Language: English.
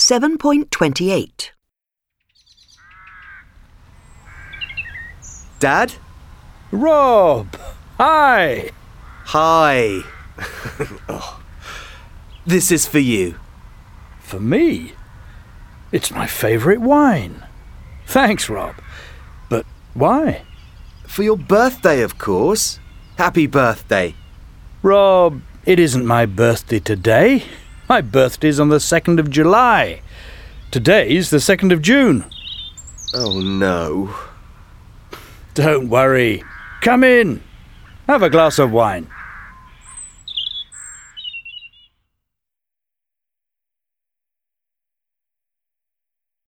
7.28. Dad? Rob! Hi! Hi. Oh. This is for you. For me? It's my favourite wine. Thanks, Rob. But why? For your birthday, of course. Happy birthday. Rob, it isn't my birthday today. My birthday's on the 2nd of July. Today's the 2nd of June. Oh, no. Don't worry. Come in. Have a glass of wine.